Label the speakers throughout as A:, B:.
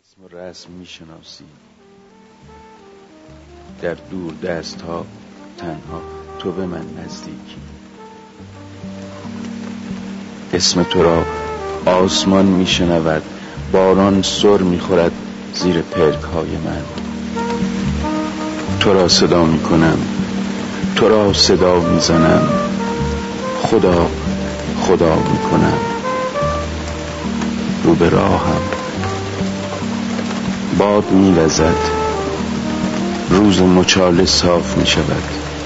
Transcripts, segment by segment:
A: اسم و رسم میشناسی، در دور دست ها تنها تو به من نزدیکی. اسم تو را آسمان میشنود، باران سر میخورد زیر پلک های من. تو را صدا میکنم، تو را صدا میزنم، خدا خدا میکنم. رو به راهم باد میوزد، روز مچاله صاف میشود.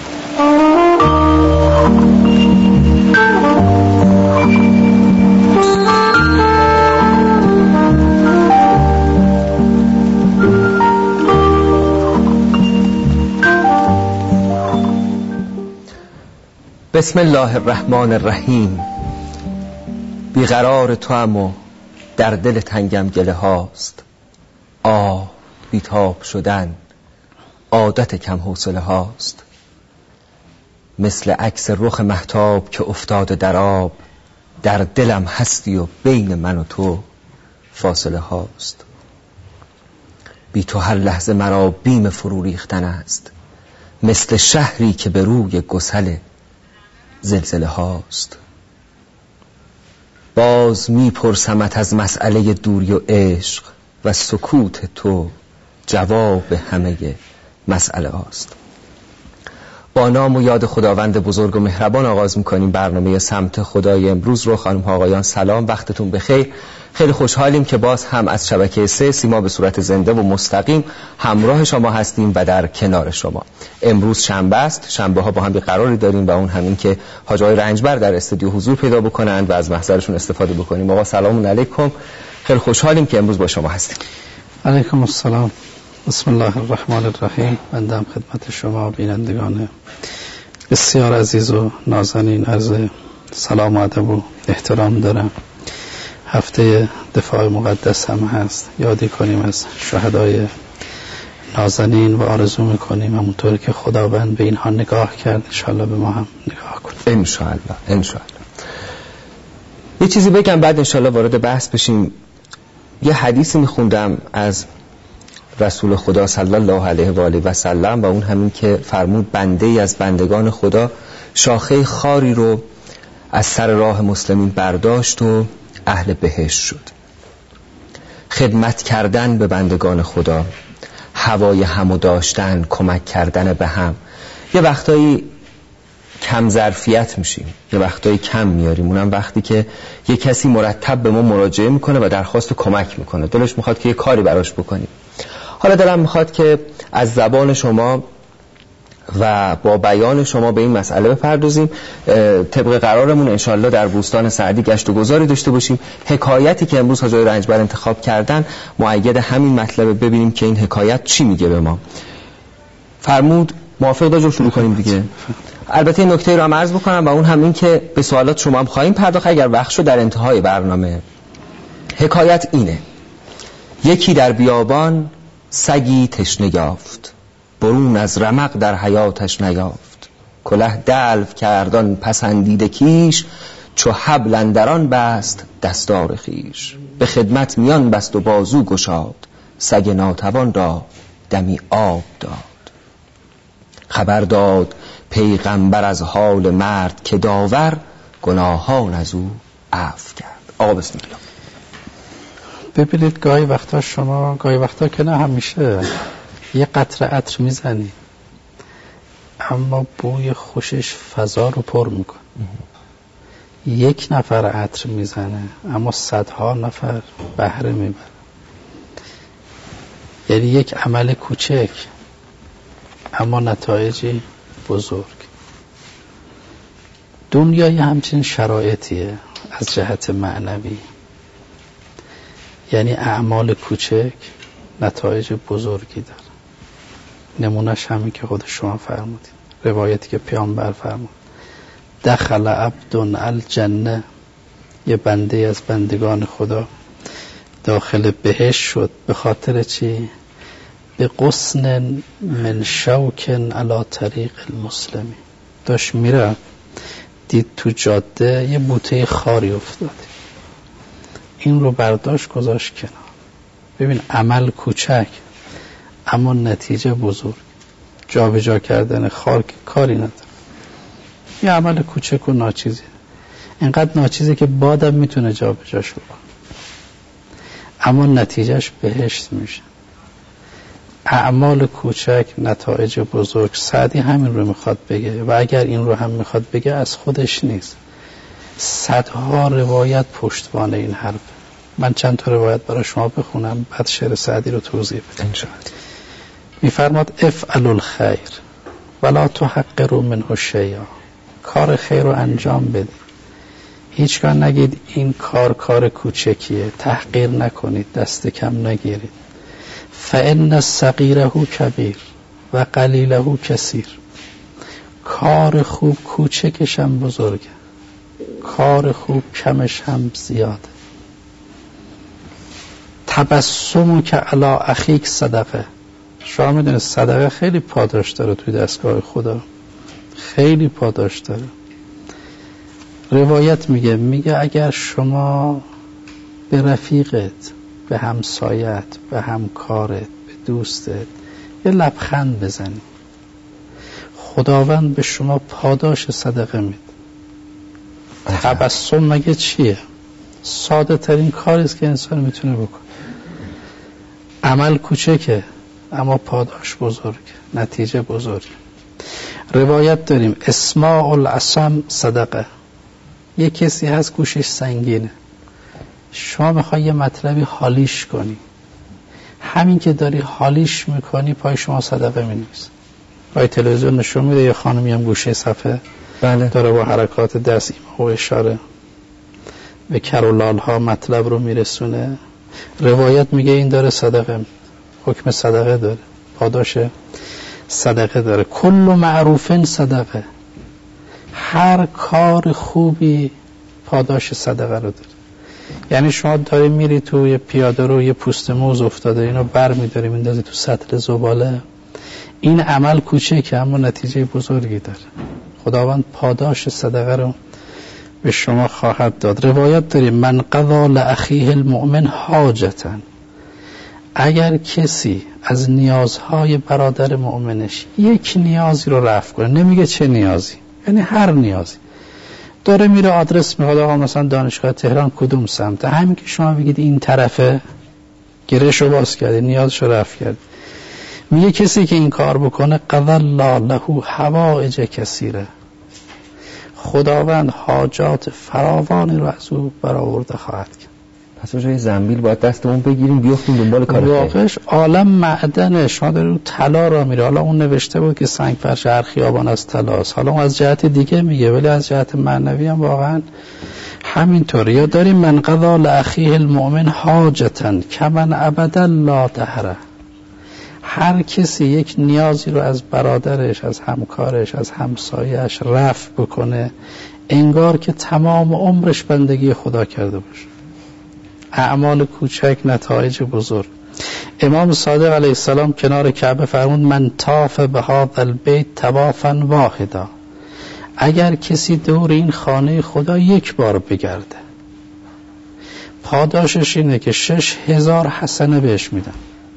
B: بسم الله الرحمن الرحیم. بیقرار تو هم و در دل تنگم گله هاست. بیتاب شدن عادت کم حوصله هاست. مثل عکس رخ مهتاب که افتاده در آب، در دلم هستی و بین من و تو فاصله هاست. بی تو هر لحظه مرا بیم فرو ریختن است، مثل شهری که به روی گسل زلزله هاست. باز میپرسمت از مسئله دوری و عشق، و سکوت تو جواب همه مسئله هاست. با نام و یاد خداوند بزرگ و مهربان آغاز میکنیم برنامه سمت خدای امروز رو. خانم ها آقایان سلام، وقتتون بخیر. خیلی خوشحالیم که باز هم از شبکه 3 سیما به صورت زنده و مستقیم همراه شما هستیم و در کنار شما. امروز شنبه است. شنبه ها با هم قراری داریم و اون همین که حاج آقای رنجبر در استودیو حضور پیدا بکنند و از محضرشون استفاده بکنیم. آقا سلام علیکم، خیلی خوشحالیم که امروز با شما هستیم.
C: علیکم السلام. بسم الله الرحمن الرحیم. بنده خدمت شما بینندگان بسیار عزیز و نازنین عرض سلام و ادب و احترام دارم. هفته دفاع مقدس هم هست، یادی کنیم از شهدای نازنین و آرزو میکنیم همونطور که خداوند به اینها نگاه کرد انشاءالله به ما هم نگاه کنیم
B: انشاءالله. یه چیزی بگم بعد انشاءالله وارد بحث بشیم. یه حدیثی میخوندم از رسول خدا صلی الله علیه و آله و سلم و اون همین که فرمود بنده ای از بندگان خدا شاخه خاری رو از سر راه مسلمین برداشت و اهل بهشت شد. خدمت کردن به بندگان خدا، هوای همو داشتن، کمک کردن به هم. یه وقتایی کم ظرفیت میشیم، یه وقتایی کم میاریم، اونم وقتی که یه کسی مرتب به ما مراجعه میکنه و درخواست کمک میکنه، دلش میخواد که یه کاری براش بکنیم. حالا دلم میخواد که از زبان شما و با بیان شما به این مسئله بپردازیم. طبق قرارمون انشالله در بوستان سعدی گشت و گذاری داشته باشیم. حکایتی که امروز حاج آقای رنجبر انتخاب کردن مؤید همین مطلب، ببینیم که این حکایت چی میگه به ما. فرمود موافق داشت شروع کنیم دیگه. البته این نکته رو هم عرض بکنم و اون هم این که به سوالات شما هم خواهیم پرداخت اگر وقت شد در انتهای برنامه. حکایت اینه: یکی در بیابان سگی تشنه یافت، برون از رمق در حیاتش نیافت. کله دلو کردان پسندیده کیش، چو حبل اندران بست دستار خیش. به خدمت میان بست و بازو گشاد، سگ ناتوان را دمی آب داد. خبر داد پیغمبر از حال مرد، که داور گناهان از او عفو کرد. آقا بسم الله.
C: ببینید گاهی وقتا شما، گاهی وقتا که نه همیشه، یه قطره عطر میزنی اما بوی خوشش فضا رو پر میکنه. یک نفر عطر میزنه اما صدها نفر بهره میبره. یعنی یک عمل کوچک اما نتایجی بزرگ. دنیای همچین شرایطیه از جهت معنوی. یعنی اعمال کوچک نتایج بزرگی داره. نمونهش همین که خود شما فرمودید، روایتی که پیامبر فرمود: دخل عبد الجنه، یه بنده از بندگان خدا داخل بهشت شد. به خاطر چی؟ به غصن من شوک علی طریق المسلمی. داشت میره، دید تو جاده یه بوته خاری افتاده، این رو برداشت گذاشت کنار. ببین عمل کوچک اما نتیجه بزرگ. جابجا کردن خار که کاری نداره، یه عمل کوچک و ناچیزی، اینقدر ناچیزه که بادم میتونه جابجاش بکنه اما نتیجهش بهشت میشه. اعمال کوچک نتایج بزرگ. سعدی همین رو میخواد بگه و اگر این رو هم میخواد بگه از خودش نیست، صدها روایت پشتوانه این حرف. من چند تا روایت برای شما بخونم بعد شعر سعدی رو توضیح بدم. میفرماد افعلوا الخیر ولا تحقروا منه شیئا. کار خیر رو انجام بدید، هیچگاه نگید این کار کوچکیه، تحقیر نکنید، دست کم نگیرید. فإن صغیره کبیر و قلیله کثیر. کار خوب کوچکش هم بزرگه، کار خوب کمش هم زیاده. تبسم که علی اخیک صدقه. شما میدونید صدقه خیلی پاداش داره توی دستگاه خدا، خیلی پاداش داره. روایت میگه اگر شما به رفیقت، به همسایت، به همکارت، به دوستت یه لبخند بزنی، خداوند به شما پاداش صدقه میده. تبسم مگه چیه؟ ساده ترین کاری است که انسان میتونه بکنه. عمل کوچکه اما پاداش بزرگ، نتیجه بزرگ. روایت داریم اسماع العصم صدقه. یه کسی هست گوشش سنگینه، شما میخوای یه مطلبی حالیش کنی، همین که داری حالیش میکنی پای شما صدقه مینویسه. پای تلویزیون نشون میده یه خانمی هم گوشه صفحه
B: بله.
C: داره با حرکات دست ایمه و اشاره به کرولال ها مطلب رو میرسونه. روایت میگه این داره صدقه، حکم صدقه داره، پاداش صدقه داره. کل معروفن صدقه. هر کار خوبی پاداش صدقه رو داره. یعنی شما داری میری تو یه پیاده رو یه پوست موز افتاده، اینو بر میداری میندازی تو سطل زباله، این عمل کوچیکه اما نتیجه بزرگی داره. خداوند پاداش صدقه رو به شما خواهد داد. روایت داریم من قضا لاخیه المؤمن حاجتا. اگر کسی از نیازهای برادر مؤمنش یک نیازی رو رفع کنه، نمیگه چه نیازی، یعنی هر نیازی، داره میره آدرس میخواد آقا مثلا دانشگاه تهران کدوم سمته، همین که شما بگید این طرفه، گرهشو باز کرده، نیازشو رفع کرد. میگه کسی که این کار بکنه قضا الله له حوائج کثیره. خداوند حاجات فراوانی رو از او برآورده خواهد کرد.
B: پس جای زنبیل باید دستمون بگیریم بیافتیم دنبال کار خیر.
C: واقعش عالم معدنه. شما دارید طلا را میره، حالا اون نوشته بود که سنگ فرش هر خیابان از طلاست، حالا اون از جهت دیگه میگه، ولی از جهت معنوی هم واقعا همینطوره. یا داریم من قضا لاخیه المؤمن حاجتا کمن ابدا لا دهره. هر کسی یک نیازی رو از برادرش، از همکارش، از همسایه‌اش رفع بکنه، انگار که تمام عمرش بندگی خدا کرده باشه. اعمال کوچک نتایج بزرگ. امام صادق علیه السلام کنار کعبه فرمود من طاف بهذا البیت طوافا واحدا. اگر کسی دور این خانه خدا یک بار بگرده، پاداشش اینه که 6000 حسنه بهش میدن،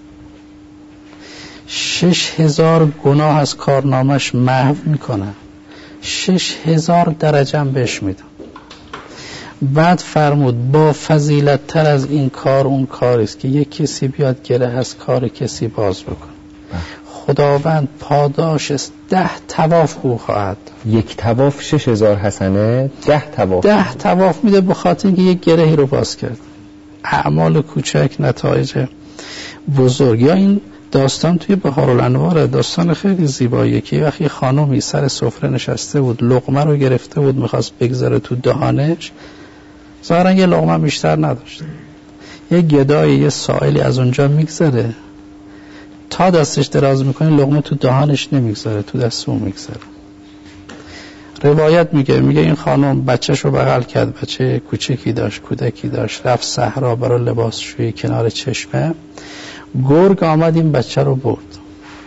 C: 6000 گناه از کارنامش محو میکنن، 6000 درجه هم بهش میدن. بعد فرمود با فضیلت تر از این کار اون کاریست که یک کسی بیاد گره از کار کسی باز بکن. خداوند پاداش 10 طواف او خواهد.
B: یک طواف 6000 حسنه، 10
C: طواف میده به خاطر اینکه یک گرهی رو باز کرد. اعمال کوچک نتایج بزرگ. یا این داستان توی بهارالانوار، داستان خیلی زیباییه که وقتی خانومی سر سفره نشسته بود، لقمه رو گرفته بود میخواست بگذاره تو دهانش، ظاهرا یه لقمه بیشتر نداشت، یه گدای یه سائلی از اونجا میگذره، تا دستش دراز میکنه لقمه تو دهانش نمیگذاره، تو دست اون میگذاره. روایت میگه این خانم بچهش رو بغل کرد، بچه کوچکی داشت، کودکی داشت، رفت صحرا برای لباسشویی کنار چشمه، گرگ آمد این بچه رو برد.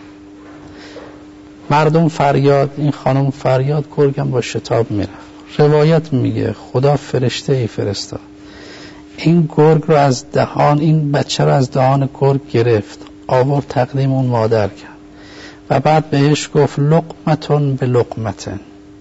C: مردم فریاد، این خانم فریاد، گرگم با شتاب میرفت. روایت میگه خدا فرشته ای فرستاد، این گرگ رو از دهان، این بچه رو از دهان گرگ گرفت، آورد تقدیم اون مادر کرد و بعد بهش گفت لقمتون به لقمتن.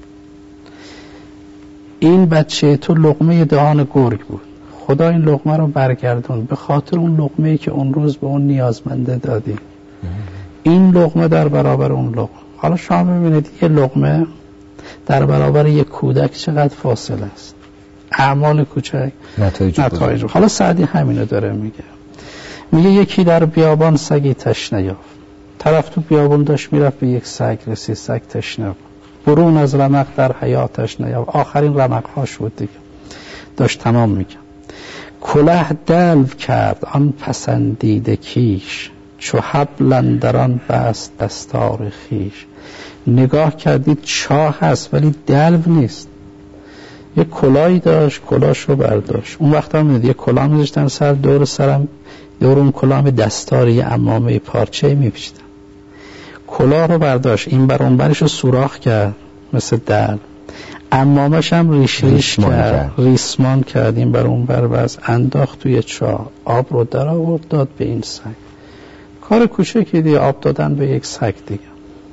C: این بچه تو لقمه دهان گرگ بود، خدا این لقمه رو برگردون به خاطر اون لقمه‌ای که اون روز به اون نیازمنده دادی. این لقمه در برابر اون لقمه. حالا شما ببینید یه لقمه در برابر یک کودک چقدر فاصله است. اعمال کوچک نتایج. حالا سعدی همینو داره میگه یکی در بیابان سگی تشنه یافت. طرف تو بیابان داشت میرفت به یک سگ رسید، سگ تشنه بود. برون از رمق در حیاتش نیافت. آخرین رمق‌هاش بود دیگه. داشت تمام میگه. کلاه دلو کرد آن پسندیده کیش، چو حبل اندران بست دستار خیش. نگاه کردید چاه هست ولی دلو نیست. یه کلاهی داشت، کلاهش رو برداشت. اون وقت هم میدید یه کلاه میذاشتن سر، دور سرم دور اون کلاه دستار یه عمامه پارچه میپیچیدن. کلاه رو برداشت، این بر اون برش رو سوراخ کرد مثل دلو. عمامش هم ریش کرد، ریسمان کرد، این بر اون بر بس انداخت توی چاه. آب رو در آورد داد به این سگ. کار کوچکی دیگه، آب دادن به یک سگ دیگه.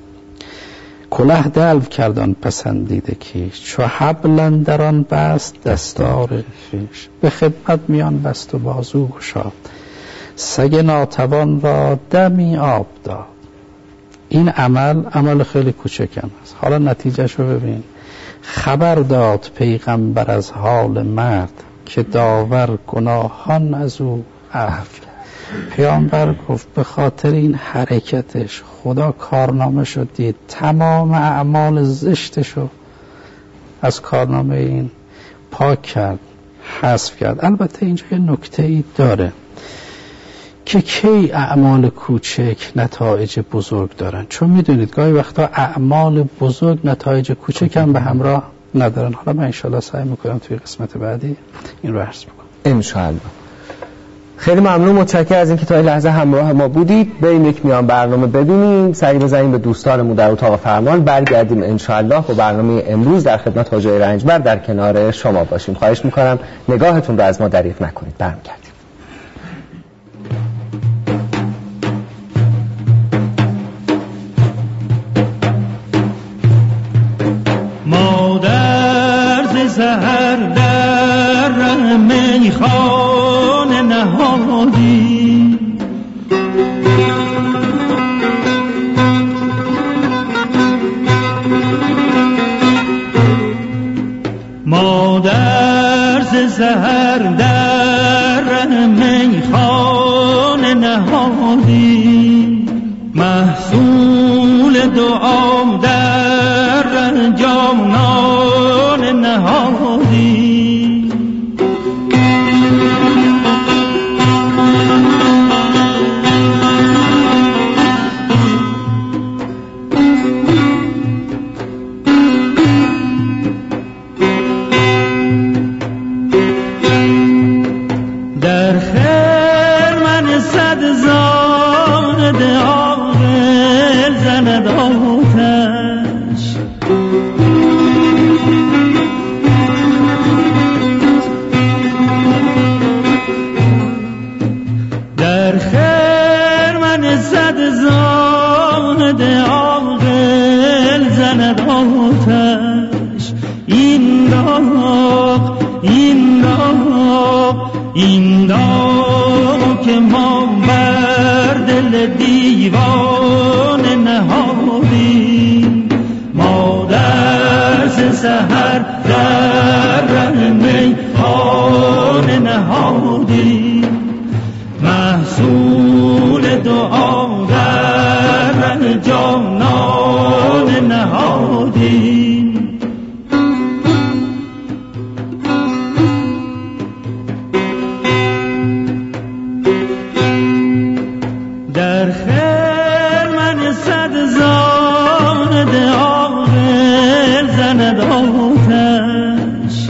C: کلاه دلو کردن پسندیده کیش، چو حبل اندران بست دستار خویش. به خدمت میان بست و بازو گشاد، سگ ناتوان را دمی آب داد. این عمل خیلی کوچکم است. حالا نتیجهش رو ببین. خبر داد پیغمبر از حال مرد، که داور گناهان از او عفو. پیامبر گفت به خاطر این حرکتش خدا کارنامه شد دید، تمام اعمال زشتشو از کارنامه این پاک کرد، حذف کرد. البته اینجا یه نکته‌ای داره که کی اعمال کوچک نتایج بزرگ دارن. چون میدونید گاهی وقتا اعمال بزرگ نتایج کوچک هم به همراه ندارن. حالا من انشالله سعی میکنم توی قسمت بعدی این رو عرض بکنم
B: انشالله. خیلی ممنون، متشکرم از اینکه تا این لحظه همراه ما بودید. بریم یک میان برنامه ببینیم، سری بزنیم به دوستانمون در اتاق فرمان، برگردیم انشالله با برنامه امروز در خدمت حاج رنجبر در کنار شما باشیم. خواهش میکنم نگاهتون رو از ما دریغ نکنید. برمیگردیم.
D: مادر ز سحر در میخانه نهادی، مادر ز سحر در میخانه نهادی، محصول دعا در جانان نهادی. در خرمن صد زاند عاقل زند آتش، در خرمن صد زاند عاقل زند آتش. این داغ این داغ این داغ که ما بر دل دیوانه نهادیم، مادر ز سحر در میخانه نهادیم، محصول دعا در جانان نهادیم. در خرمن صد زاند عاقل زند آتش،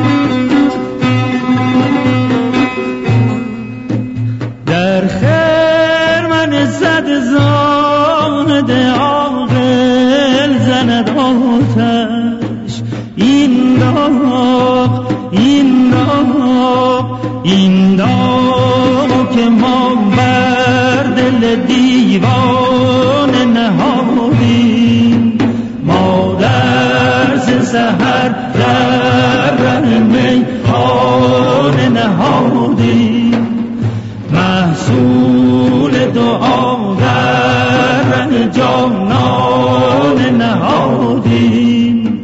D: در خرمن این داغ که ما بر دل دیوانه نهادیم، ما درس سحر در ره میخانه نهادیم، محصول دعا در ره جانانه نهادیم.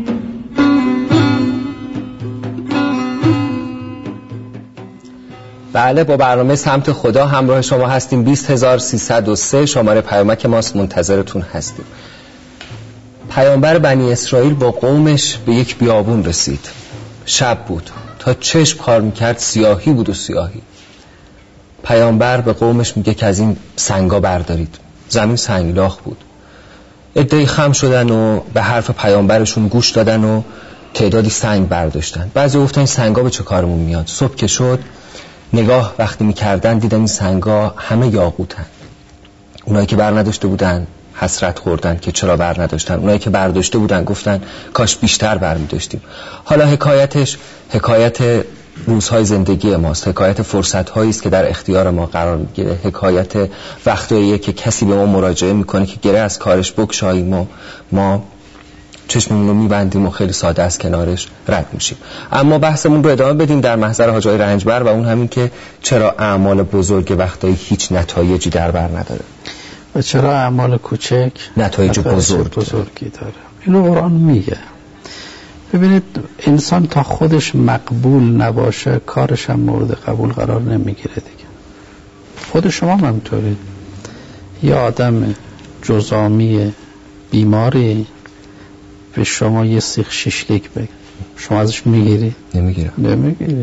B: بله، با برنامه سمت خدا همراه شما هستیم. 20303 شماره پیامک ماست، منتظرتون هستیم. پیامبر بنی اسرائیل با قومش به یک بیابون رسید. شب بود، تا چشم کار میکرد سیاهی بود و سیاهی. پیامبر به قومش میگه که از این سنگا بردارید. زمین سنگلاخ بود. عده‌ای خم شدن و به حرف پیامبرشون گوش دادن و تعدادی سنگ برداشتن. بعضی گفتن این سنگا به چه کارمون میاد؟ صبح که شد نگاه وقتی میکردن دیدن این سنگا همه یاقوتن. اونایی که بر نداشته بودن حسرت خوردن که چرا بر نداشتن، اونایی که برداشته بودن گفتن کاش بیشتر بر می‌داشتیم. حالا حکایتش حکایت روزهای زندگی ماست، حکایت فرصت‌هایی است که در اختیار ما قرار می‌گیره، حکایت وقتاییه که کسی به ما مراجعه می‌کنه که گره از کارش بگشاییم و ما چشممون رو می‌بندیم و خیلی ساده از کنارش رد میشیم. اما بحثمون رو ادامه بدیم در محضر حاج آقای رنجبر و اون همین که چرا اعمال بزرگ وقتایی هیچ نتایجی در بر نداره
C: و چرا اعمال کوچک
B: نتایج بزرگی
C: داره. اینو قرآن میگه. ببینید انسان تا خودش مقبول نباشه کارش هم مورد قبول قرار نمیگیره دیگه. خود شما هم همینطورید. یه آدم جزامی بیماری به شما یه سیخ شیشلیک بگه، شما ازش میگیری؟ نمیگیری.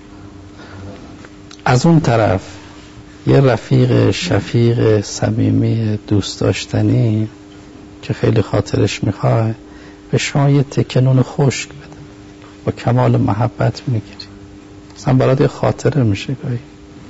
C: از اون طرف یه رفیق شفیق صمیمی دوست داشتنی که خیلی خاطرش میخواه به شما یه تکه نون خشک بده، با کمال محبت میگیری، اصلا برات یه خاطره میشه گاهی.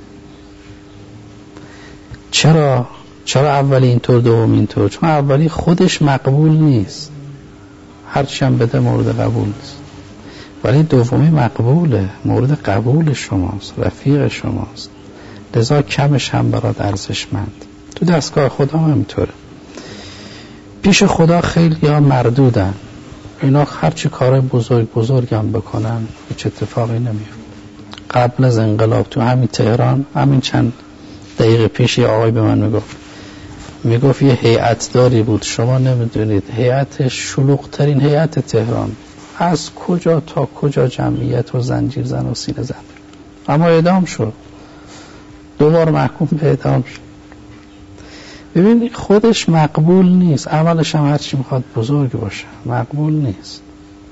C: چرا اولی اینطور دوم اینطور؟ چون اولی خودش مقبول نیست، هرچی هم بده مورد قبول نیست، ولی دومی مقبوله، مورد قبول شماست، رفیق شماست، لذا کمش هم برات ارزشمند. تو دستگاه خدا هم همینطوره. پیش خدا خیلی ها مردودن، اینا هرچی کار بزرگ هم بکنن هیچ اتفاقی نمیفته. قبل از انقلاب تو همین تهران، همین چند دقیقه پیش یه آقای به من میگفت یه هیئت داری بود، شما نمیدونید هیئتش شلوغ‌ترین هیئت تهران، از کجا تا کجا جمعیت و زنجیر زن و سینه زن، اما اعدام شد، 2 بار محکوم به اعدام شد. ببین خودش مقبول نیست، عملش هم هرچی میخواد بزرگ باشه مقبول نیست.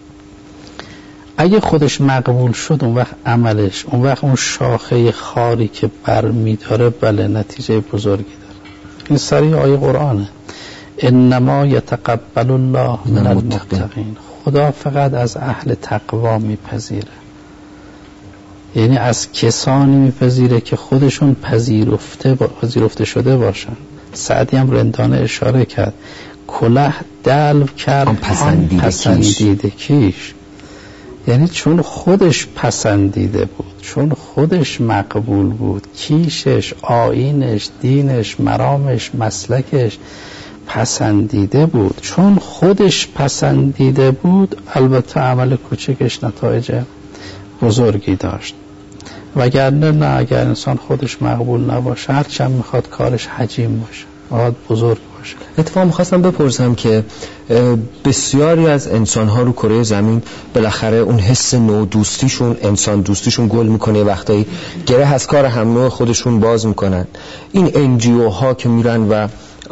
C: اگه خودش مقبول شد اون وقت عملش، اون وقت اون شاخه خاری که برمیداره بله نتیجه بزرگی داره. این سری آیه قرآنه، انما یتقبل الله من المتقین. خدا فقط از اهل تقوا میپذیره، یعنی از کسانی میپذیره که خودشون پذیرفته شده باشن. سعدی هم رندانه اشاره کرد، کله دلو کرد پسندیده کیش، یعنی چون خودش پسندیده بود، چون خودش مقبول بود، کیشش، آیینش، دینش، مرامش، مسلکش پسندیده بود، چون خودش پسندیده بود البته عمل کوچکش نتایج بزرگی داشت. وگرنه نه، اگر انسان خودش مقبول نباشه هرچند میخواد کارش حجیم باشه باید بزرگ باشه.
B: اتفاقا میخواستم بپرسم که بسیاری از انسان‌ها رو کره زمین بالاخره اون حس نودوستیشون، انسان دوستیشون گل میکنه، وقتایی گره از کار هم نوع خودشون باز میکنن. این NGO ها که میرن و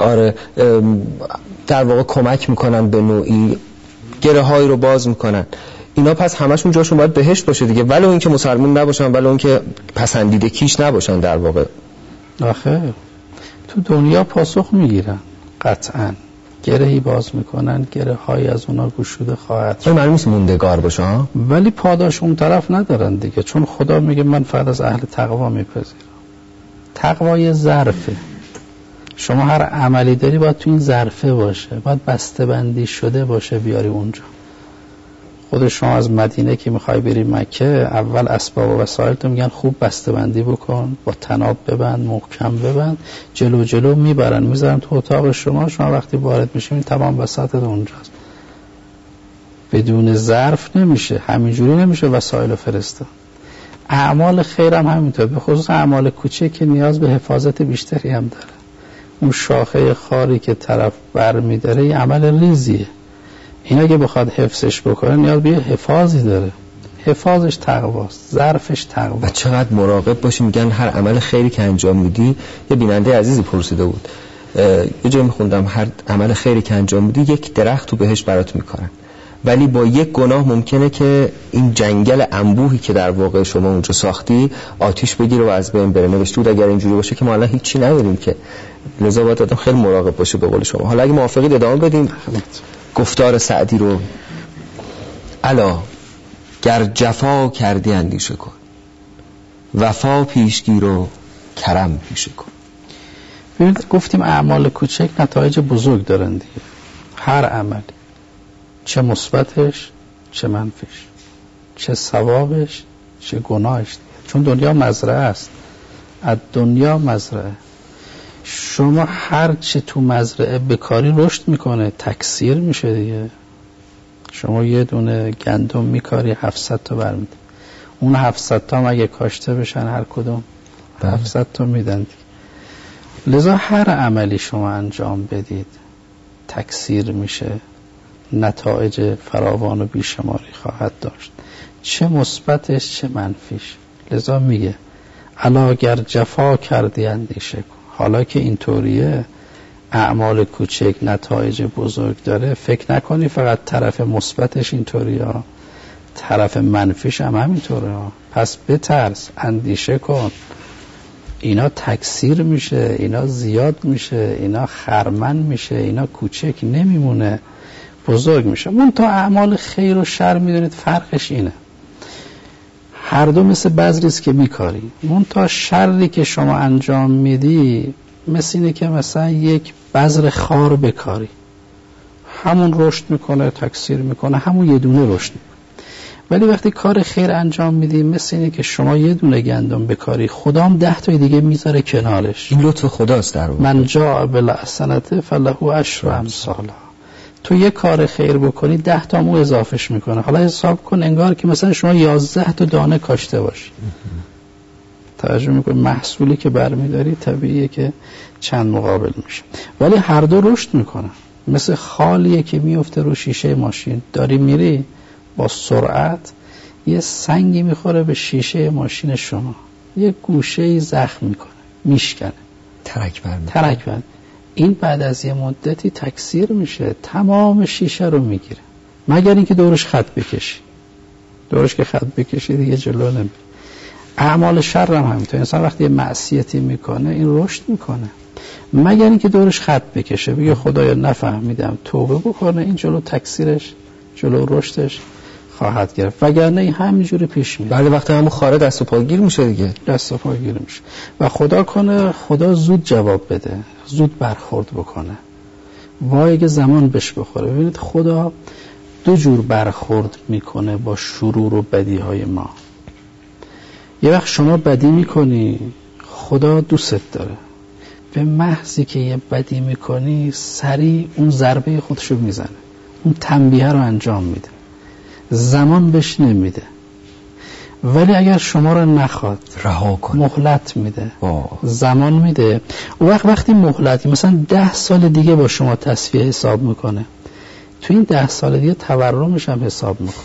B: در واقع کمک میکنن به نوعی گره هایی رو باز میکنن، اینا پس همشون جاشون باید بهشت باشه دیگه، ولو اینکه مسلمان نباشن، ولو اینکه پسندیده کیش نباشن. در واقع
C: آخه تو دنیا پاسخ میگیرن، قطعا گرهی باز میکنن، گره های از اونا گشوده خواهد شد.
B: معلوم نیست موندگار باشه ها،
C: ولی پاداش اون طرف ندارن دیگه، چون خدا میگه من فقط از اهل تقوا میپذیرم. تقوا یه ظرفه، شما هر عملی داری باید تو این ظرفه باشه، باید بسته بندی شده باشه بیاری اونجا. خود شما از مدینه که میخوای بری مکه، اول اسباب و وسایل تو میگن خوب بسته‌بندی بکن، با تناب ببند، محکم ببند، جلو میبرن میذارن تو اتاق شما وقتی وارد میشین تمام بساطت اونجاست. بدون ظرف نمیشه، همینجوری نمیشه وسایل فرستاد. اعمال خیر هم همینطور، به خصوص اعمال کوچک که نیاز به حفاظت بیشتری هم داره. اون شاخه خاری که طرف برمی‌داره یه عمل ریزیه، این اگه بخواد حفظش بکنه نیاز به حفاظی داره. حفاظش تقواست، ظرفش تقواست.
B: و چقدر مراقب باشی. میگن هر عمل خیری که انجام میدی، یه بیننده عزیزی پرسیده بود، یه جایی میخوندم هر عمل خیری که انجام میدی یک درخت تو بهش برات میکارن، ولی با یک گناه ممکنه که این جنگل انبوهی که در واقع شما اونجا ساختی آتیش بگیره و از بین بره. نوشته بود اگر اینجوری باشه که ما الان هیچی نداریم که، لذا باید آدم خیلی مراقب باشه به قول شما. حالا اگه موافقید ادامه بدیم گفتار سعدی رو. الا گر جفا کردی اندیشه کن، وفا پیشگیر و کرم پیشه کن.
C: ببینید گفتیم اعمال کوچک نتایج بزرگ دارن دیگه. هر عملی، چه مثبتش چه منفیش، چه ثوابش چه گناهش دیگه. چون دنیا مزرعه است، از دنیا مزرعه. شما هر چی تو مزرعه بکاری رشد میکنه، تکثیر میشه دیگه. شما یه دونه گندم میکاری 700 تا برمیده، اون 700 تا هم اگه کاشته بشن هر کدوم 700 تا میدن دیگه. لذا هر عملی شما انجام بدید تکثیر میشه، نتایج فراوان و بیشماری خواهد داشت، چه مثبتش چه منفیش. لذا میگه الا گر جفا کردی اندیشه کن. حالا که اینطوریه، اعمال کوچک نتایج بزرگ داره، فکر نکنی فقط طرف مثبتش اینطوریه، طرف منفیش هم همینطوره. پس بترس، اندیشه کن، اینا تکثیر میشه، اینا زیاد میشه، اینا خرمن میشه، اینا کوچک نمیمونه، بزرگ میشه. منتها اعمال خیر و شر میدونید فرقش اینه، هر دو مثل بذریست که میکاری. منتها شری که شما انجام میدی مثل اینه که مثلا یک بذر خار بکاری، همون رشد میکنه، تکثیر میکنه، همون یه دونه رشد میکنه. ولی وقتی کار خیر انجام میدی مثل اینه که شما یه دونه گندم بکاری، خدا هم 10 تا دیگه میذاره کنارش.
B: این لطف خداست در واقع.
C: من جاء بالحسنة فله عشر امثالها. تو یه کار خیر بکنی 10 تا مو اضافهش میکنه. حالا حساب کن انگار که مثلا شما 11 تا دانه کاشته باشی. توجه میکنی محصولی که برمیداری طبیعیه که چند مقابل میشه، ولی هر دو رشد میکنن. مثل خالیه که میفته رو شیشه ماشین، داری میری با سرعت یه سنگی میخوره به شیشه ماشین شما، یه گوشه‌ای زخم میکنه، میشکنه، ترک برمی‌داره. این بعد از یه مدتی تکثیر میشه، تمام شیشه رو میگیره، مگر اینکه دورش خط بکشی. دورش که خط بکشی دیگه جلو نمیره. اعمال شر هم همینطور. انسان وقتی یه معصیتی میکنه این رشد میکنه، مگر اینکه دورش خط بکشه، بگه خدایا نفهمیدم، توبه بکنه، این جلو تکثیرش، جلو رشدش خواهد گرفت. وگرنه این همینجوری پیش میره.
B: بعد وقتی همون خاره دست و پاگیر میشه دیگه،
C: دست و پاگیر میشه. و خدا کنه خدا زود جواب بده، زود برخورد بکنه، وای اگه زمان بهش بخوره. ببینید خدا 2 جور برخورد میکنه با شرور و بدی های ما. یه وقت شما بدی میکنی، خدا دوست داره، به محضی که یه بدی میکنی سریع اون ضربه خودشو میزنه، اون تنبیه رو انجام میده، زمان بهش نمیده. ولی اگر شما رو نخواد
B: رها کن،
C: مهلت میده، زمان میده. وقتی مهلتی مثلا 10 سال دیگه با شما تصفیه حساب میکنه، تو این 10 سال دیگه تورمش هم حساب میکنه.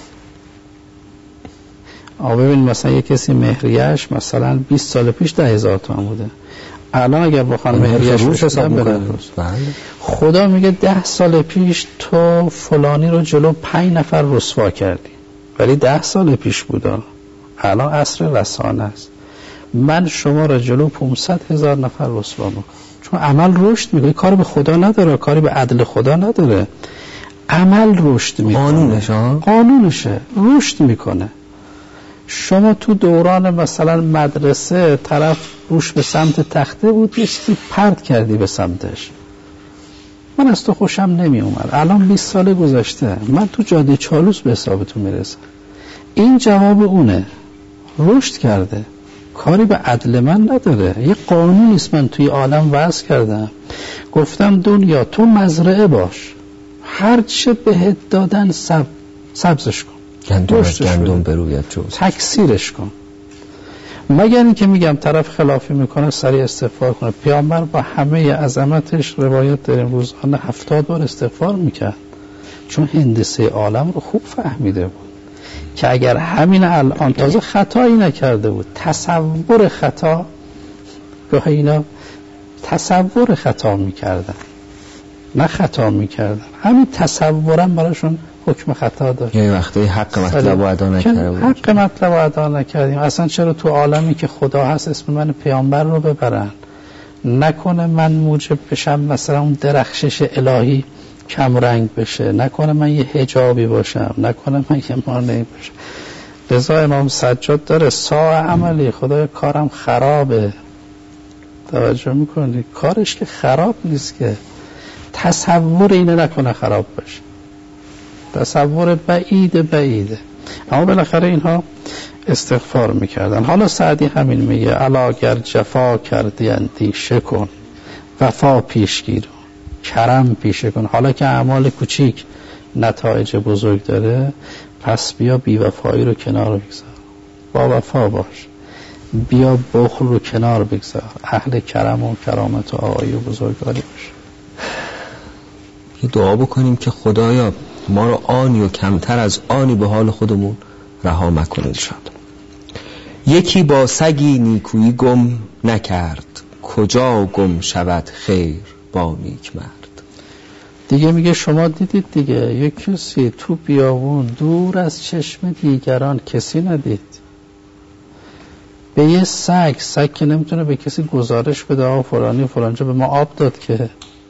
C: ببین مثلا یه کسی مهریه‌اش مثلا 20 سال پیش 10,000 تومان بوده، الان اگر بخوان مهریه‌اش رو حساب میکنه، خدا میگه 10 سال پیش تو فلانی رو جلو 5 نفر رسوا کردی، ولی 10 سال پیش بوده، الان عصر رسانه است، من شما رو جلو 500,000 نفر رسوا میکنم. چون عمل رشد میکنه، کاری به خدا نداره، کاری به عدل خدا نداره، عمل رشد میکنه، قانونشه رشد میکنه. شما تو دوران مثلا مدرسه طرف روش به سمت تخته بود، یه چیزی پرت کردی به سمتش، من از تو خوشم نمی اومد، الان 20 سال گذشته، من تو جاده چالوس به حسابتون میرسم. این جواب اونه. رشد کرده، کاری به عدل من نداره. یه قانونی است من توی عالم وضع کردم، گفتم دنیا تو مزرعه باش، هر چه بهت دادن سبزش کن،
B: گندم بروید جوز،
C: تکثیرش کن. مگر اینکه میگم طرف خلافی میکنه سریع استغفار کنه. پیامبر با همه عظمتش روایت داریم روزانه 70 بار استغفار میکرد، چون هندسه عالم رو خوب فهمیده بود که اگر همین الان تازه خطایی نکرده بود، تصور خطا، گاهی اینا تصور خطا میکردن نه خطا میکردن، همین تصورم براشون حکم خطا داشت.
B: یه وقتی حق مطلب رو ادا نکردیم،
C: حق مطلب رو ادا نکردیم. اصلا چرا تو عالمی که خدا هست اسم من پیامبر رو ببرن؟ نکنه من موجب بشم مثلا اون درخشش الهی کم رنگ بشه، نکنه من یه حجابی باشم، نکنه من یه مانعی باشم. لذا امام سجاد داره ساعه عملی، خدای کارم خرابه. توجه میکنی؟ کارش که خراب نیست، که تصور اینه نکنه خراب باشه، تصور بعیده. اما بالاخره اینها استغفار میکردن. حالا سعدی همین میگه الا گر جفا کردی اندیشه کن، وفا پیشگیر کرم پیشه کن. حالا که اعمال کوچیک نتایج بزرگ داره، پس بیا بیوفایی رو کنار بگذار، با وفا باش. بیا بخل رو کنار بگذار، اهل کرم و کرامت و آقایی و بزرگواری باش.
B: یه دعا بکنیم که خدایا ما رو آنی و کمتر از آنی به حال خودمون رها مکنه. شد یکی با سگی نیکویی گم نکرد، کجا گم شود خیر با نیک مرد.
C: دیگه میگه شما دیدید دیگه، یک کسی تو بیابون دور از چشم دیگران کسی ندید، به یه سگ که نمیتونه به کسی گزارش بده آقا فلانی فلانجا به ما آب داد، که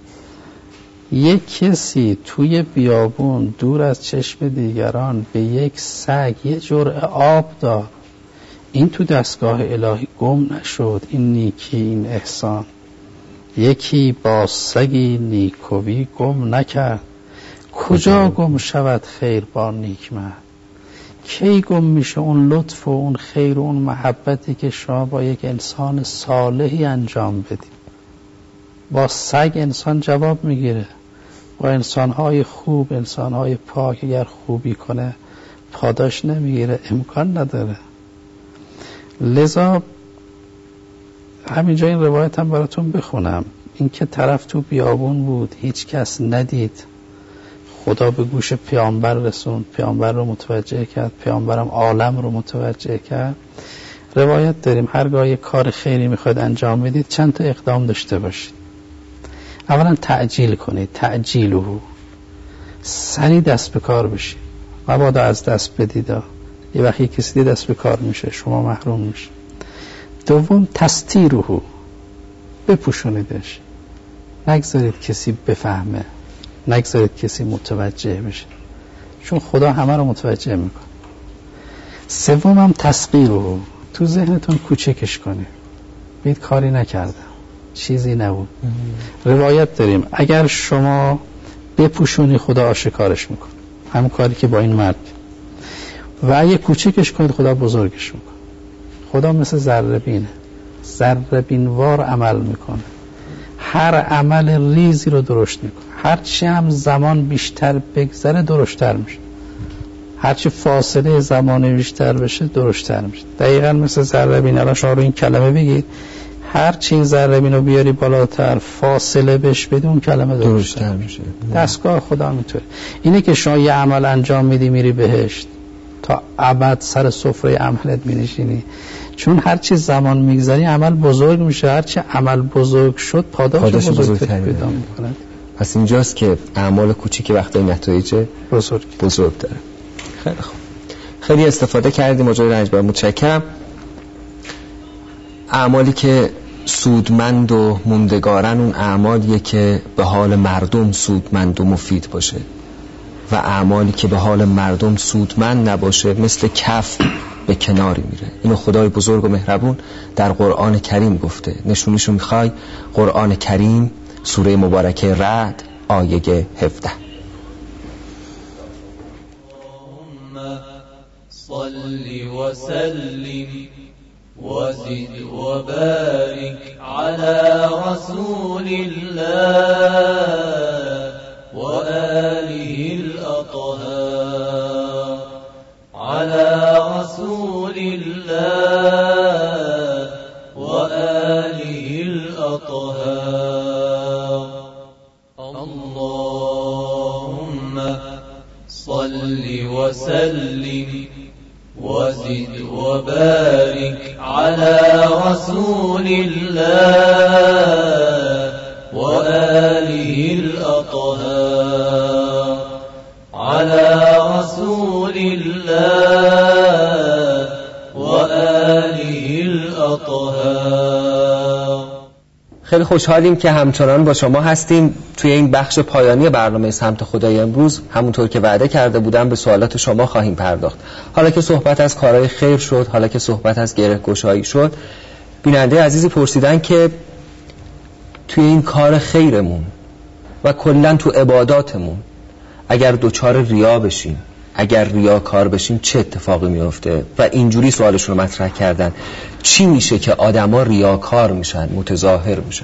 C: یک کسی توی بیابون دور از چشم دیگران به یک سگ یه جرعه آب داد، این تو دستگاه الهی گم نشد. این نیکی، این احسان. یکی با سگی نیکویی گم نکرد، کجا گم شود خیر با نیک مرد. کی گم میشه اون لطف و اون خیر و اون محبتی که شما با یک انسان صالحی انجام بدید؟ با سگ انسان جواب میگیره، با انسانهای خوب، انسانهای پاک اگر خوبی کنه پاداش نمیگیره؟ امکان نداره. لذا همینجا این روایت هم براتون بخونم. این که طرف تو بیابون بود، هیچ کس ندید، خدا به گوش پیامبر رسوند، پیامبر رو متوجه کرد، پیامبرم عالم رو متوجه کرد. روایت داریم هرگاه یک کار خیری میخواید انجام بدید چند تا اقدام داشته باشید. اولا تعجیل کنید، تعجیله، سریع دست به کار بشید، مبادا از دست بدید. یه وقتی کسی دست به کار میشه شما محروم میشه. دوم تستیره، بپوشونیدش، نگذارید کسی بفهمه، نگذارید کسی متوجه بشه، چون خدا همه رو متوجه میکنه. سوم هم تسقیره، تو ذهنتون کوچکش کنید، بید کاری نکردم، چیزی نبود. روایت داریم اگر شما بپوشونی خدا آشکارش میکنه، همون کاری که با این مرد، و اگه کوچکش کنید خدا بزرگش میکنه. خدا مثل ذره‌بینه، ذره‌بینوار عمل میکنه، هر عمل ریزی رو درشت میکنه. هرچی هم زمان بیشتر بگذره درشتر میشه، هرچی فاصله زمان بیشتر بشه درشتر میشه. دقیقا مثل ذره‌بین. الان شما رو این کلمه بگید، هرچی این ذره‌بین رو بیاری بالاتر، فاصله بهش بدی، اون کلمه درشتر میشه. دستگاه خدا میتونه. اینه که شما یه عمل انجام میدی میری بهشت، تا ابد سر سفره عملت می‌نشینی، چون هرچی زمان میگذری عمل بزرگ میشه، هرچی عمل بزرگ شد پاداش بزرگتر پیدا میکنه.
B: پس اینجاست که اعمال کوچیک وقتی نتایج بزرگ داره. خیلی خوب، خیلی استفاده کردیم آقای رنجبر، متشکرم. اعمالی که سودمند و موندگارن اون اعمالیه که به حال مردم سودمند و مفید باشه، و اعمالی که به حال مردم سودمند نباشه مثل کف به کناری میره. اینو خدای بزرگ و مهربون در قرآن کریم گفته. نشونیشو میخوای؟ قرآن کریم سوره مبارکه رعد آیه 17.
E: صل وسلم وزد وبارك على رسول الله وآله الأطهار على رسول الله وآله الأطهار اللهم صل وسلم وزد وبارك على رسول الله وآله الأطهار على رسول الله وآله الأطهار.
B: خیلی خوشحالیم که همچنان با شما هستیم. توی این بخش پایانی برنامه سمت خدای امروز همونطور که وعده کرده بودم به سوالات شما خواهیم پرداخت. حالا که صحبت از کارهای خیر شد، حالا که صحبت از گره‌گشایی شد، بیننده عزیزی پرسیدن که توی این کار خیرمون و کلاً تو عباداتمون اگر دوچار ریا بشیم، اگر ریاکار بشیم چه اتفاقی میفته؟ و اینجوری سوالشون رو مطرح کردن چی میشه که آدما ریاکار میشن، متظاهر میشن؟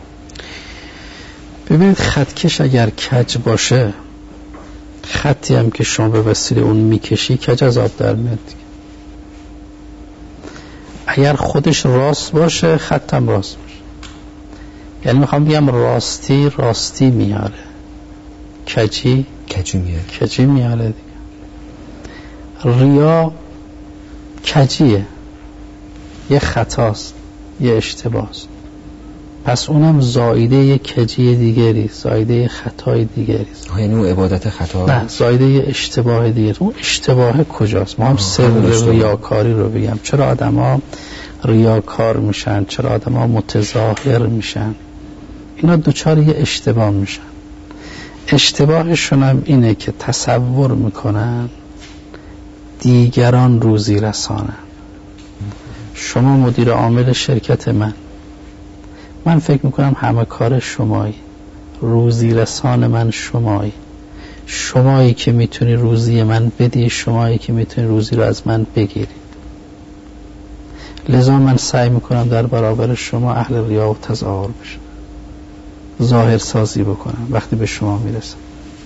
C: ببینید خطکش اگر کج باشه، خطی هم که شما به وسیله اون میکشی کج از آب در میاد دیگه. اگر خودش راست باشه خطم راست باشه. یعنی میخوام بگم راستی میاره، کجی میاره دیگه. ریا کجیه، یه خطاست، یه اشتباهست، پس اونم زایده یه کجی دیگری، زایده یه خطای دیگری.
B: یعنی اون عبادت خطا؟
C: نه، زایده یه اشتباه دیگری. اون اشتباه کجاست؟ ما هم سر ریاکاری رو بگم. چرا آدم ها ریاکار میشن؟ چرا آدم ها متظاهر میشن؟ اینا دوچار یه اشتباه میشن. اشتباهشون هم اینه که تصور میکنن دیگران روزی رسانن. شما مدیر عامل شرکت من فکر میکنم همه کار شمایی، روزی رسان من شمایی که میتونی روزی من بدی، شمایی که میتونی روزی رو از من بگیری. لذا من سعی میکنم در برابر شما اهل ریا و تظاهر بشم، ظاهر سازی بکنم وقتی به شما میرسم.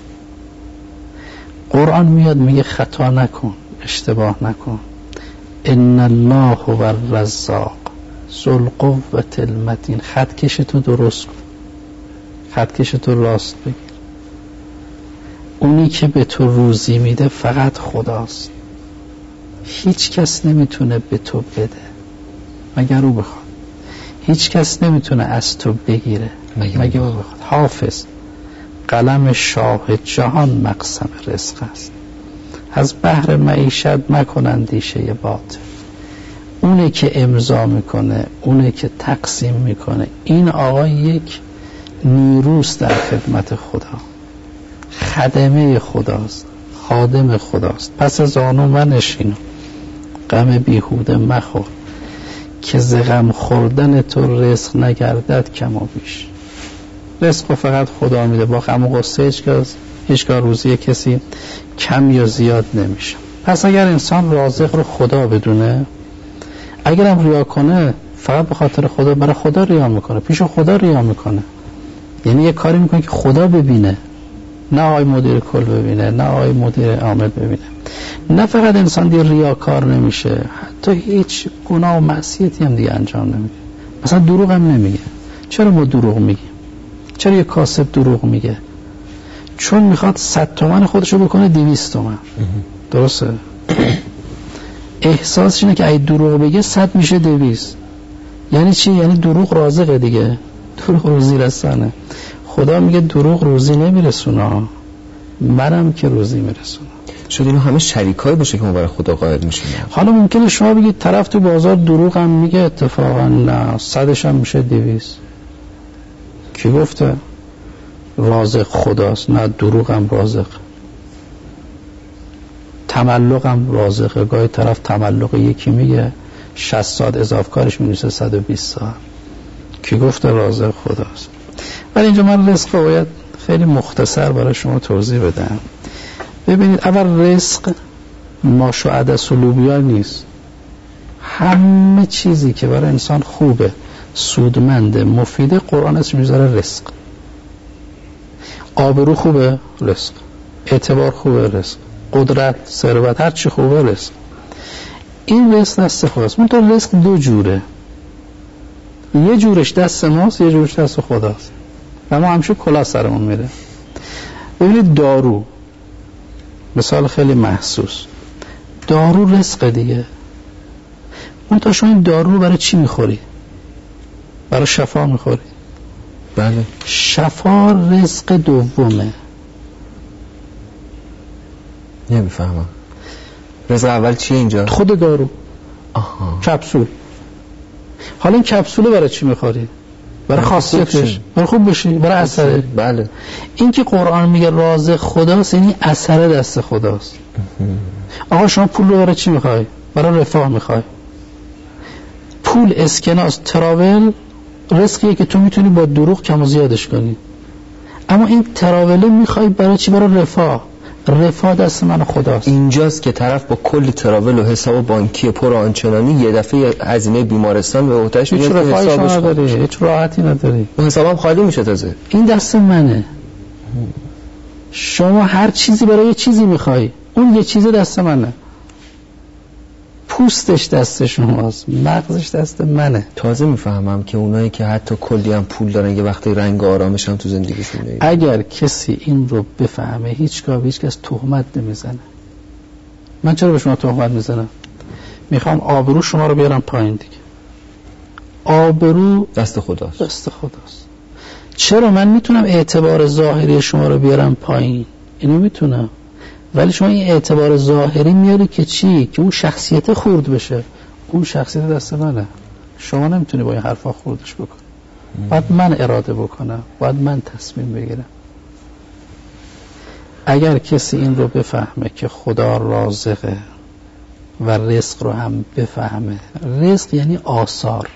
C: قرآن میاد میگه خطا نکن، اشتباه نکن. ان الله هو الرزاق ذو القوة المتین. خطکش تو درست کن، خطکش تو راست بگیر. اونی که به تو روزی میده فقط خداست. هیچ کس نمیتونه به تو بده مگر او بخواد. هیچ کس نمیتونه از تو بگیره مگر او بخواد. حافظ قلم شاه جهان مقسم رزق است، از بحر معیشت مکن اندیشه باطل. اونه که امضا میکنه، اونه که تقسیم میکنه. این آقا یک نیروست در خدمت خدا، خدمه خداست، خادم خداست. پس از آنو منشینو، غم بیهوده مخور، که ز غم خوردن تو رزق نگردد کم و بیش. رزق فقط خدا میده، با غم و غصه هیچگاه روزی کسی کم یا زیاد نمیشه. پس اگر انسان رازق رو خدا بدونه، اگرم ریا کنه فقط به خاطر خدا، برای خدا ریا میکنه، پیش خدا ریا میکنه. یعنی یه کاری میکنه که خدا ببینه، نه آقای مدیر کل ببینه، نه آقای مدیر عامل ببینه. نه فقط انسان دیگه ریاکار نمیشه، حتی هیچ گناه و معصیتی هم دیگه انجام نمیده. مثلا دروغ هم نمیگه. چرا ما دروغ میگیم؟ چرا یه کاسب دروغ میگه؟ چون میخواد 100 تومن خودشو بکنه 200 تومن. درسته؟ احساسش اینه که اگه دروغ بگه 100 میشه 200. یعنی چی؟ یعنی دروغ رازقه دیگه، دروغ روزی رسانه. خدا میگه دروغ روزی نمیرسونه، منم که روزی میرسونه.
B: شاید اینو همه شریکای باشه که ما برای خدا قائل میشیم.
C: حالا ممکنه شما بگید طرف تو بازار دروغ هم میگه، اتفاقا نه 100ش هم میشه 200. کی گفته؟ رازق خداست. نه، دروغ هم رازق، تملق هم رازقه. گاهی طرف تملق یکی میگه 60 ساعت اضافه کارش میرسه 120 ساعت. کی گفته رازق خداست؟ ولی اینجا من رزق باید خیلی مختصر برای شما توضیح بدم. ببینید، اول رزق ماش و عدس و لوبیا نیست. همه چیزی که برای انسان خوبه، سودمنده، مفیده، قرآن اسم میذاره رزق. آبرو خوبه، رزق. اعتبار خوبه، رزق. قدرت، ثروت، هر چی خوبه، رزق. این رزق دست خداست. منتها رزق دو جوره، یه جورش دست ماست، یه جورش دست خداست و ما همیشه کلاه سرمون میره. ببینید دارو، مثال خیلی محسوس، دارو رزق دیگه. منتها شما این دارو رو برای چی میخوری؟ برای شفا میخوری.
B: بله.
C: شفا رزق دومه.
B: نمیفهمم. رزق اول چیه اینجا؟
C: خود دارو.
B: آها.
C: کپسول. حالا این کپسول برای چی میخوری؟ برای خاصیتش، برای خوب بشی، برای اثره.
B: بله.
C: این که قرآن میگه رازق خداست، یعنی اثر دست خداست. آقا شما پول رو برای چی میخوای؟ برای رفاه میخوای. پول اسکناس، تراول رزقیه که تو میتونی با دروغ کم و زیادش کنی. اما این تراوله میخوای برای چی؟ برای رفاه. رفاه دست من خداست.
B: اینجاست که طرف با کل تراول و حساب بانکی پر آنچنانی یه دفعه هزینه بیمارستان به عهده‌اش
C: هیچ
B: میاد،
C: رفاهی نداری، هیچ راحتی نداری،
B: اون حسابم خالی میشه. تازه
C: این دست منه. شما هر چیزی برای یه چیزی میخوای، اون یه چیز دست منه. پوستش دست شماست، مغزش دست منه.
B: تازه میفهمم که اونایی که حتی کلی هم پول دارن یه وقتی رنگ آرامش هم تو زندگیشون نمیده.
C: اگر کسی این رو بفهمه، هیچ کس تهمت نمیزنه. من چرا به شما تهمت میزنم؟ میخوام آبرو شما رو بیارم پایین دیگه. آبرو
B: دست خداست.
C: دست خداست. چرا من میتونم اعتبار ظاهری شما رو بیارم پایین؟ اینو میتونم. ولی شما این اعتبار ظاهری میاری که چی؟ که اون شخصیت خورد بشه. اون شخصیت دست منه. شما نمیتونی با این حرفا خوردش بکنی. باید من اراده بکنم، باید من تصمیم بگیرم. اگر کسی این رو بفهمه که خدا رازقه و رزق رو هم بفهمه، رزق یعنی آثار،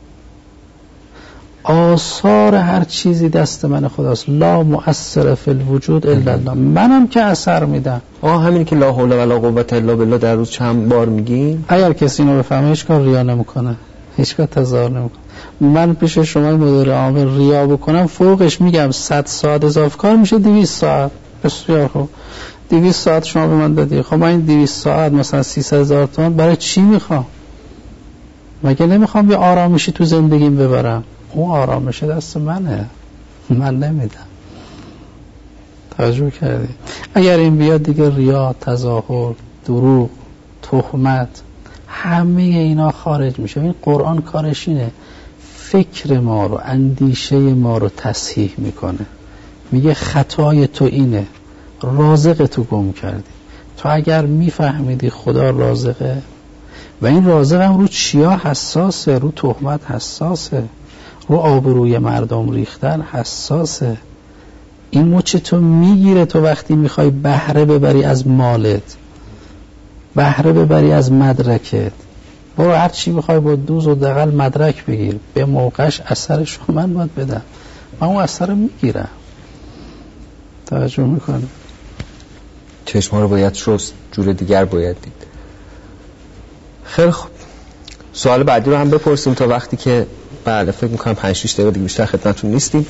C: آثار هر چیزی دست من خداست. لا مؤثر فی الوجود الا الله. منم که اثر میدم.
B: همین که لا حول ولا قوة الا بالله در روز چند بار میگیم.
C: اگر کسی اینو بفهمه هیچ کار ریا نمیکنه، هیچ کار تظاهر نمیکنه. من پیش شما مدیر عامل ریا بکنم، فوقش میگم 100 ساعت اضافه کار میشه 200 ساعت. بسیار خوب، 200 ساعت شما به من دادی. خب من این 200 ساعت مثلا 300,000 تومان برای چی میخوام؟ مگه نمیخوام یه آرامشی تو زندگیم ببرم؟ اون آرامش دست منه، من نمیدم. توجه کردی؟ اگر این بیاد دیگه ریا، تظاهر، دروغ، تهمت، همه اینا خارج میشه. این قرآن کارش اینه، فکر ما رو، اندیشه ما رو تصحیح میکنه. میگه خطای تو اینه، رازق تو گم کردی. تو اگر میفهمیدی خدا رازقه و این رازق هم رو چیا حساسه، رو تهمت حساسه، رو آبروی مردم ریختن حساسه. این مچ تو میگیره. تو وقتی میخوای بهره ببری از مالت، بهره ببری از مدرکت، برو هر چی میخوای با دوز و دغل مدرک بگیر، به موقعش اثرش رو من باید بدم. من اون اثر رو میگیرم. توجه میکنه؟
B: چشما رو باید شست، جور دیگر باید دید. خیلی خوب، سوال بعدی رو هم بپرسیم تا وقتی که بله فکر میکنم 5-6 دقیقه دیگه بیشتر خدمتتون نیستیم.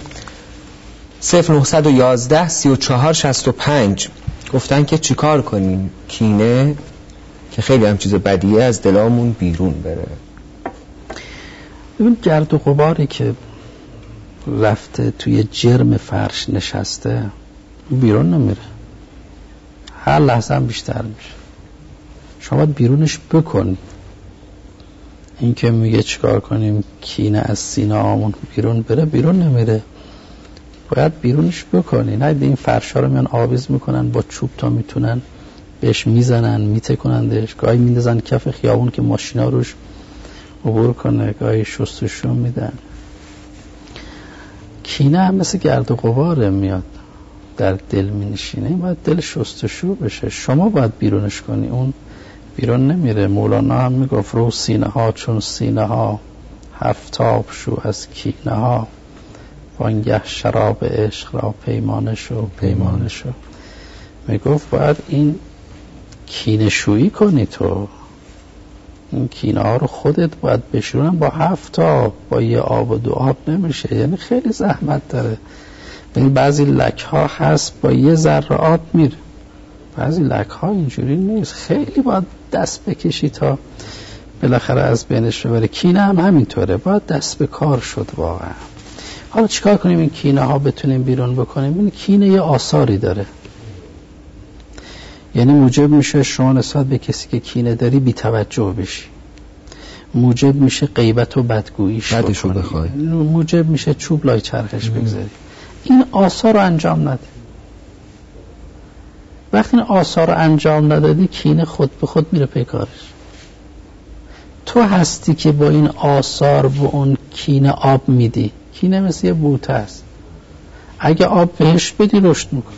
B: 0911 34 65 گفتن که چیکار کنیم کینه که خیلی هم چیز بدیه از دلامون بیرون بره.
C: ببین گرد و غباری که رفته توی جرم فرش نشسته بیرون نمیره، هر لحظه هم بیشتر میشه. شما باید بیرونش بکنی. این که میگه چیکار کنیم کینه از سینه آمون بیرون بره، بیرون نمیره، باید بیرونش بکنی. نه این فرشا رو میان آویز میکنن با چوب تا میتونن بهش میزنن، میتکنندش، گاهی میندازن کف خیابون که ماشینا روش عبور کنه، گاهی شستشو میدن. کینه هم مثل گرد و غباره، میاد در دل مینشینه، باید دل شستشو بشه. شما باید بیرونش کنی، اون بیرون نمیره. مولانا هم میگفت رو سینه ها چون سینه ها، هفتاب شو از کینه ها، وانگه شراب عشق را پیمانه شو. میگفت باید این کینه شویی کنی، تو این کینه ها رو خودت باید بشورن با 7 آب، با یه آب و 2 آب نمیشه، یعنی خیلی زحمت داره. ببین بعضی لک ها هست با یه ذره آب میره، بعضی لک ها اینجوری نیست، خیلی باید دست بکشی تا بالاخره از بینش ببره. کینه هم همینطوره، باید دست به کار شد واقعا. حالا چیکار کنیم این کینه ها بتونیم بیرون بکنیم؟ این کینه یه آثاری داره، یعنی موجب میشه شما نسبت به کسی که کینه داری بی توجه بشی، موجب میشه غیبت و بدگوییش بکنی، موجب میشه چوب لای چرخش بگذاری. این آثار رو انجام نده. وقتی این آثار رو انجام ندادی کینه خود به خود میره پی کارش. تو هستی که با این آثار به اون کینه آب میدی. کینه مثل یه بوته است، اگه آب بهش بدی رشد میکنه.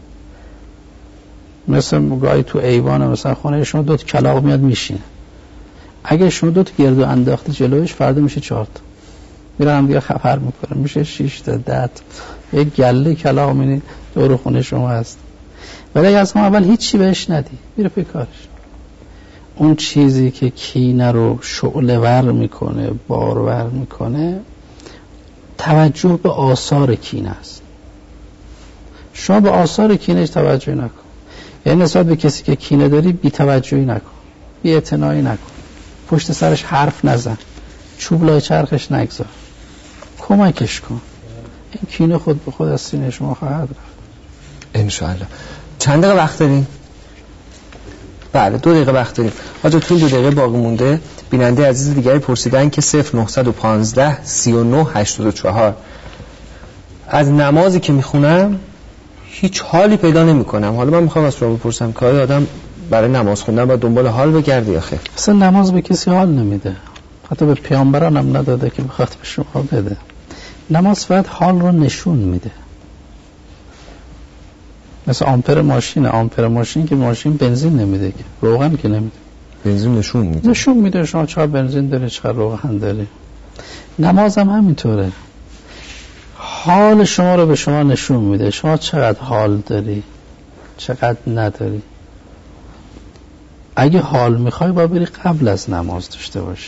C: مثل گاهی تو ایوان مثلا خونه شما 2 کلاغ میاد میشینه، اگه شما 2 گردو انداختی جلوش فردا میشه 4 تا، میره هم دیگه خبر میکنه، میشه 6 تا 10 تا، یک گله کلاغ میبینی دور خونه شما هست. ولی از ما اول هیچی بهش ندی، میره پی کارش. اون چیزی که کینه رو شعله ور میکنه، بارور میکنه، توجه به آثار کینه است. شما به آثار کینه توجه نکن، یعنی نسبت به کسی که کینه داری بی توجهی نکن، بی اعتنایی نکن، پشت سرش حرف نزن، چوب لای چرخش نگذار، کمکش کن. این کینه خود به خود از سینه شما خواهد رفت
B: انشاءالله. چند دقیقه وقت داریم؟ بله 2 دقیقه وقت داریم. آجا تو 2 دقیقه باقی مونده بیننده عزیز دیگری پرسیدن که 0915 39 84 از نمازی که میخونم هیچ حالی پیدا نمی کنم. حالا من میخوام از شما بپرسم که آیا آدم برای نماز خوندن باید دنبال حال بگرده یا خیر؟
C: اصلا نماز به کسی حال نمیده، حتی به پیامبران هم نداده که بخواد به شما بده. نماز فقط حال رو نشون میده. مثل آمپر ماشین که ماشین بنزین نمیده، که روغن که نمیده،
B: بنزین نشون میده
C: شما چقدر بنزین داری، چقدر روغن داری. نماز هم همینطوره، حال شما رو به شما نشون میده، شما چقدر حال داری چقدر نداری. اگه حال میخوای باید بری قبل از نماز داشته باشی.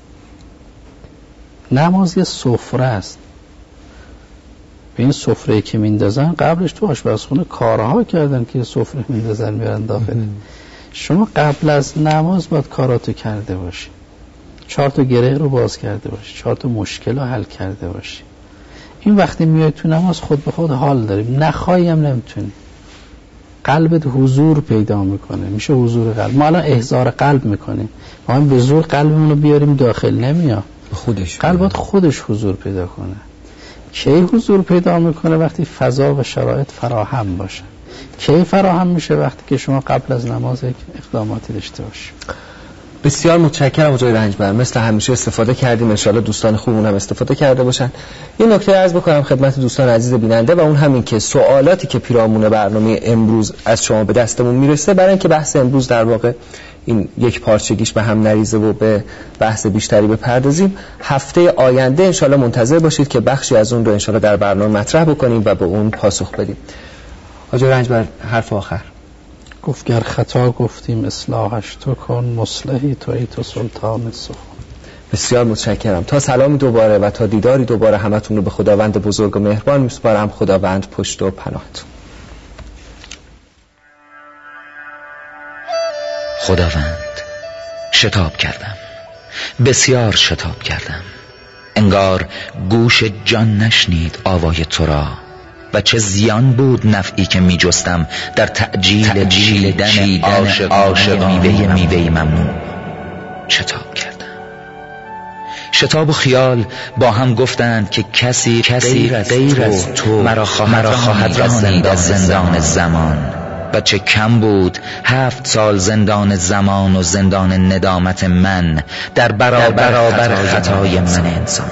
C: نماز یه سفره است، به این سفره که میندازن قبلش تو آشپزخونه کارها کردن که سفره میندازن میارن داخل. شما قبل از نماز باید کاراتو کرده باشی، 4 تا گره رو باز کرده باشی، 4 تا مشکل رو حل کرده باشی. این وقتی میای تو نماز خود به خود حال داری، نخواهی هم نمیتونی. قلبت حضور پیدا میکنه، میشه حضور قلب. ما الان احضار قلب میکنیم، ما هم به زور قلبمون رو بیاریم داخل، نمیاد قلبت خودش حضور پیدا کنه. کی حضور پیدا میکنه؟ وقتی فضا و شرایط فراهم باشه. کی فراهم میشه؟ وقتی که شما قبل از نماز یک اقداماتی داشته باشی.
B: بسیار متشکرم آقای رنجبر، مثل همیشه استفاده کردیم، انشالله دوستان خوبمون هم استفاده کرده باشن. یه نکته عرض بکنم خدمت دوستان عزیز بیننده و اون همین که سوالاتی که پیرامون برنامه امروز از شما به دستمون میرسه، برای اینکه بحث امروز در واقع این یک پارچگیش به هم نریزه و به بحث بیشتری بپردازیم، هفته آینده انشالله منتظر باشید که بخشی از اون رو انشالله در برنامه مطرح بکنیم و به اون پاسخ بدیم. آقای رنجبر حرف آخر.
C: گفت گر خطا گفتیم اصلاحش تو کن، مصلحی تویی تو سلطان سخن.
B: بسیار متشکرم. تا سلامی دوباره و تا دیداری دوباره همتون رو به خداوند بزرگ و مهربان میسپارم. خداوند پشت و پناهتون.
F: خداوند شتاب کردم، بسیار شتاب کردم، انگار گوش جان نشنید آوای تو را. و چه زیان بود نفعی که می جستم در تعجیل دن عاشق میوه ممنوع. شتاب کردم. شتاب و خیال با هم گفتند که کسی غیر از تو مرا خواهد رانید از زندان زمان. و چه کم بود 7 سال زندان زمان و زندان ندامت من در برابر خطای من انسان.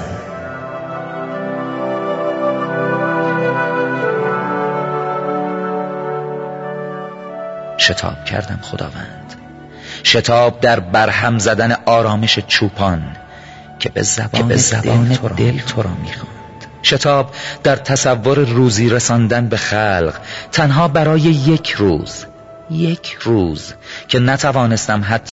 F: شتاب کردم خداوند، شتاب در برهم زدن آرامش چوپان که به زبان دل تو را میخواند. شتاب در تصور روزی رساندن به خلق، تنها برای یک روز که نتوانستم حتی